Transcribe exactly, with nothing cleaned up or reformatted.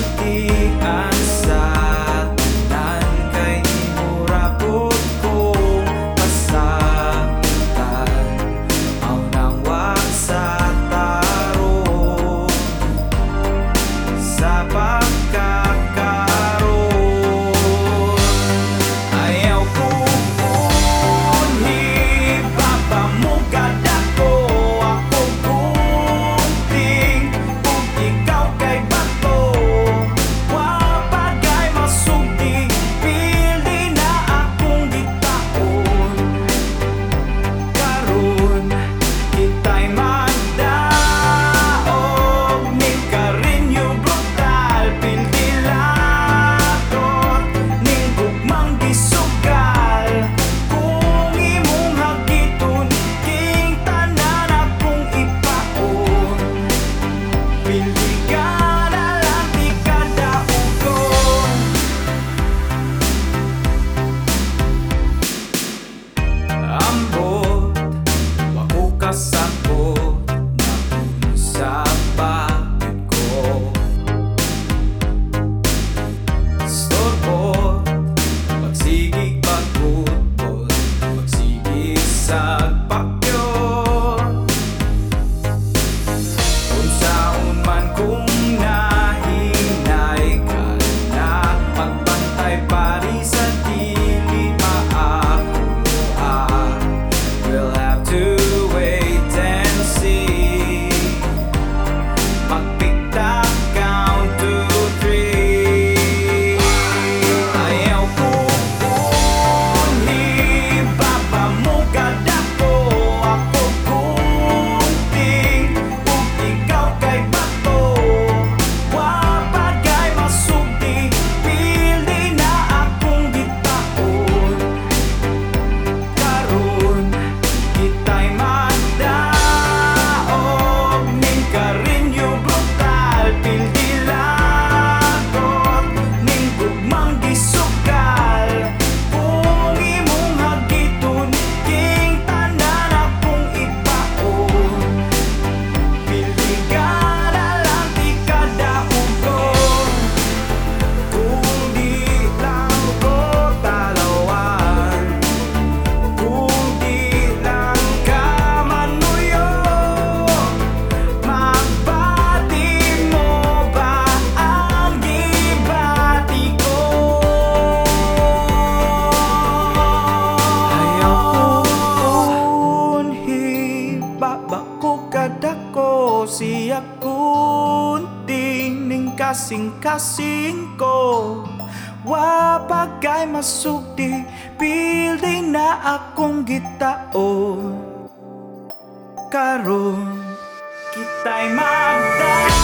pultian sa tanan kay imurapot kong pasaktan. Aw nang wa sa tarong sa pagkakaroon. Ayaw ko punhi papamugad ako, ako gunting ug ikaw kay bato. Wa bagay masugdi, pili na akong gitaon. Karon kita'y magdaog, ning karinyo brutal, pildi latot, ning gugmang gisugal. Kung imong hagiton, king tanan akong ipaon. Pildi ka na lang, di ka daugon. Ambot, wa ko kasabot na unsa bakit ko. Storbot, pagsigig pagputbot, pagsigig sagpakyon. Unsaon man kung nahinay ka na, magbantay pari sa dili maakuha. We'll have to wait and see. Magpikta, count to three. Ayaw ko punhi papamugad ako, ako gunting ug ikaw kay bato. Wa bagay masugdi, pili na akong gitaon. Karon kita'y magdaog, ning karinyo brutal, pildi lagot, ning gugmang gisukal. Kung imong hagiton, king tanan akong ipaon. Pildi ka na lang, di ka daugon. Kung di lang ko talawan, kung di lang ka manuyo, magbati mo ba ang gibati ko? Ayaw ko punhi babako kadako, siya kunting ning kasing-kasing ko. Wa bagay masugdi, pildi na akong gitaon. Karon kita'y magda